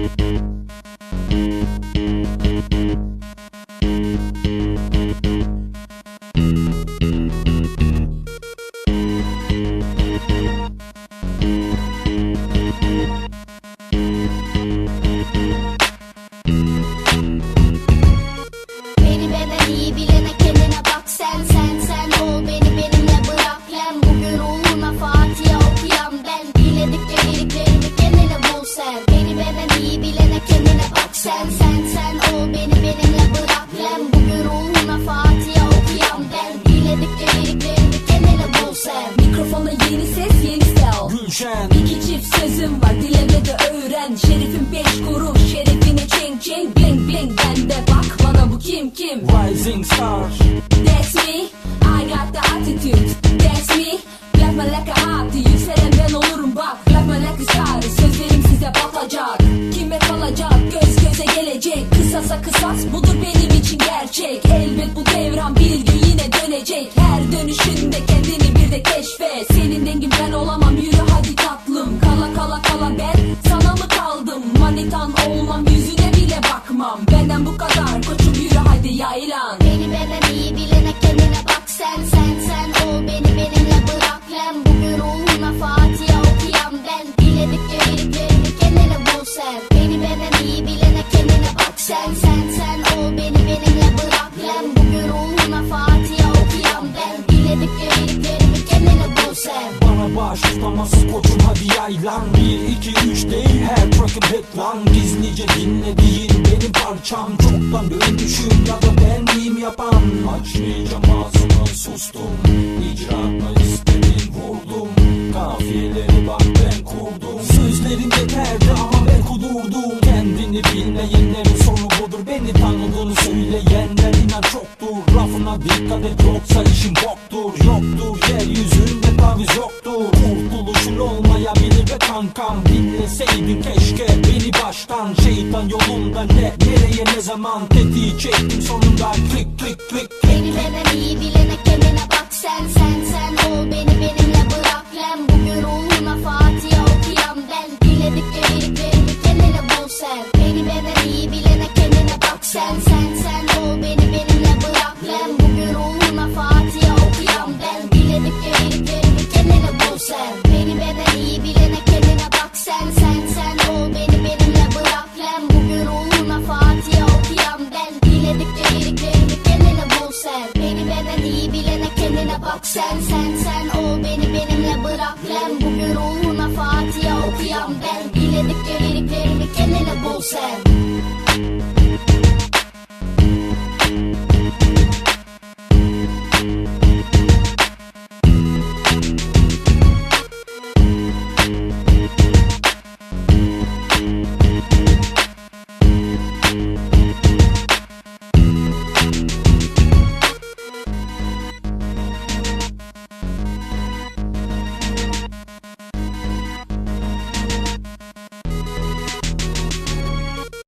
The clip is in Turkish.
Sen ol beni benimle bırak lan. Bugün ruhuna Fatiha okuyan ben. Dilediklerimi kendine bul sen. Mikrofona yeni ses yeni stel Gülşen. İki çift sözüm var dileme de öğren. Şerefim 5 kuruş şerefine çeng çeng. Bling bling bende bak bana bu kim kim. Rising star. That's me, I got the attitude. That's me, left me like a hot. Yükselen ben olurum bak. Left me like a star. Sözlerim size batacak. Kime kalacak göz göze gelecek. Kısasa kısas budur benim için gerçek. Elbet bu devran bir gün yine dönecek. Her dönüşünde kendini bir de keşfet. Senin dengin ben olamam yürü hadi tatlım. Kala kala kala ben sana mı kaldım? Manitan olmam yüzüne bile bakmam. Benden bu kadar koçum yürü hadi yaylan. Beni benden iyi bilene kendine bak sen. Sen ol beni benimle bırak lan. Bugün ruhuna Fatiha okuyan ben. Dilediklerimi kendine bul sen. Beni benden iyi bilene kendine bak sen. Sen ol beni benimle bırak lan. Bugün ruhuna Fatiha okuyan ben. Dilediklerimi kendine bul sen. Bana baş tutamazsız koçum hadi yaylan. 1, 2, 3 değil her track'ım hit lan. Gizlice dinlediğin benim parçam. Çoktan dönmüşüm ya da ben miyim yapan. Açmayacağım ağzımı sustum. İcraatla istediğin vurdum. Kafiyeleri bak ben kurdum. Sözlerim yeterdi ama ben kudurdum. Kendini bilmeyenlerin sonu budur. Beni tanıdığını söyleyenler inan çoktur. Lafına dikkat et yoksa işin boktur. Yoktur yeryüzünde taviz yoktur. Kurtuluşun olmayabilir ve kankam. Dinleseydin keşke beni baştan. Şeytan yolunda nereye ne zaman. Tetiği çektim sonunda klik klik klik. Beni benden iyi bilene kendine bak sen. Sen ol beni benimle bırak lan. Bugün ruhuna Fatiha okuyan ben. Dilediklerimi kendine bul sen. Beni benden iyi bilene kendine bak sen. Sen ol beni benimle bırak lan. Bugün ruhuna Fatiha okuyan ben. Dilediklerimi kendine bul sen. Beni benden iyi bilene kendine bak sen. Sen ol beni benimle bırak lan. Bugün ruhuna Fatiha okuyan ben. Dilediklerimi kendine bul sen. Beni benden iyi bilene kendine bak sen. Sen ol beni benimle bırak lan. Bugün ruhuna Fatiha okuyan ben. Dilediklerimi kendine bul sen.